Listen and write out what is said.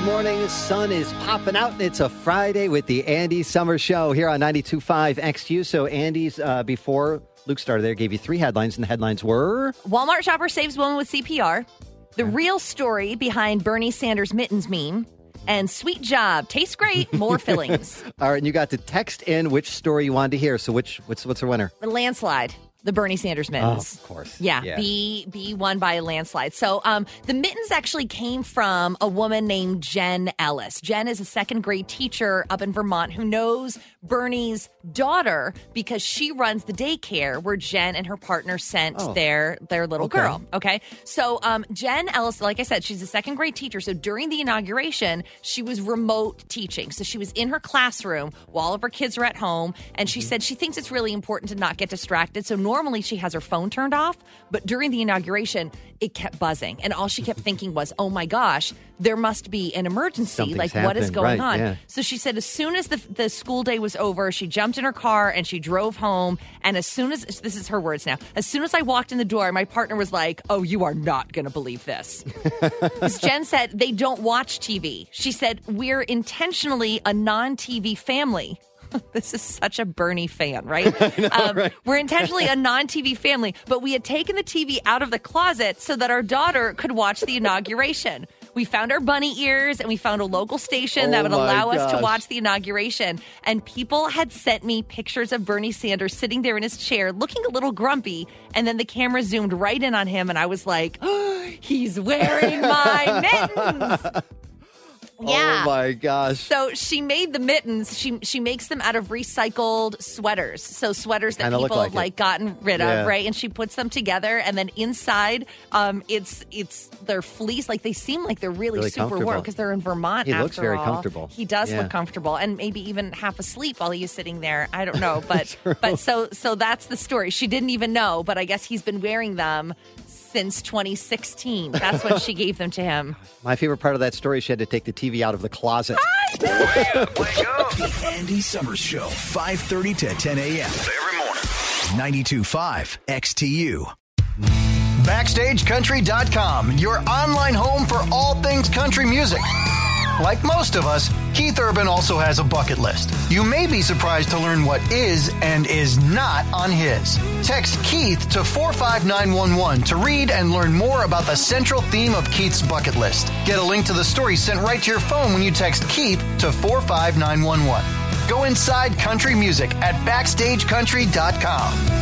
morning. Sun is popping out. It's a Friday with the Andy Summer Show here on 92.5 XQ. So Andy's, before Luke started there, gave you three headlines, and the headlines were... Walmart shopper saves woman with CPR. The real story behind Bernie Sanders mittens meme. And sweet job. Tastes great. More fillings. All right, and you got to text in which story you wanted to hear. So what's the winner? The landslide. The Bernie Sanders mittens. Oh, of course. Yeah. B won by a landslide. So the mittens actually came from a woman named Jen Ellis. Jen is a second grade teacher up in Vermont who knows Bernie's daughter because she runs the daycare where Jen and her partner sent their little girl. Okay. So Jen Ellis, like I said, she's a second grade teacher. So during the inauguration, she was remote teaching. So she was in her classroom while all of her kids were at home. And she said she thinks it's really important to not get distracted. So normally she has her phone turned off, but during the inauguration, it kept buzzing. And all she kept thinking was, oh my gosh, there must be an emergency. Something's what is going on? Yeah. So she said as soon as the school day was over, she jumped in her car and she drove home. And as soon as, this is her words now, as soon as I walked in the door, my partner was like, oh, you are not going to believe this. Because Jen said they don't watch TV. She said, we're intentionally a non-TV family. This is such a Bernie fan, right? Right? We're intentionally a non-TV family, but we had taken the TV out of the closet so that our daughter could watch the inauguration. We found our bunny ears and we found a local station that would allow us to watch the inauguration. And people had sent me pictures of Bernie Sanders sitting there in his chair looking a little grumpy. And then the camera zoomed right in on him and I was like, oh, he's wearing my mittens. Yeah. Oh, my gosh. So she made the mittens. She makes them out of recycled sweaters. So sweaters that Kinda people look have like gotten rid of, right? And she puts them together. And then inside, it's their fleece. Like they seem like they're really super warm because they're in Vermont. He after looks very all. comfortable. He does look comfortable and maybe even half asleep while he's sitting there. I don't know. But so that's the story. She didn't even know, but I guess he's been wearing them since 2016. That's when she gave them to him. My favorite part of that story, she had to take the TV out of the closet. Wake up. The Andy Summers Show, 5:30 to 10 a.m. every morning. 92.5 XTU. BackstageCountry.com, your online home for all things country music. Like most of us, Keith Urban also has a bucket list. You may be surprised to learn what is and is not on his. Text Keith to 45911 to read and learn more about the central theme of Keith's bucket list. Get a link to the story sent right to your phone when you text Keith to 45911. Go inside country music at BackstageCountry.com.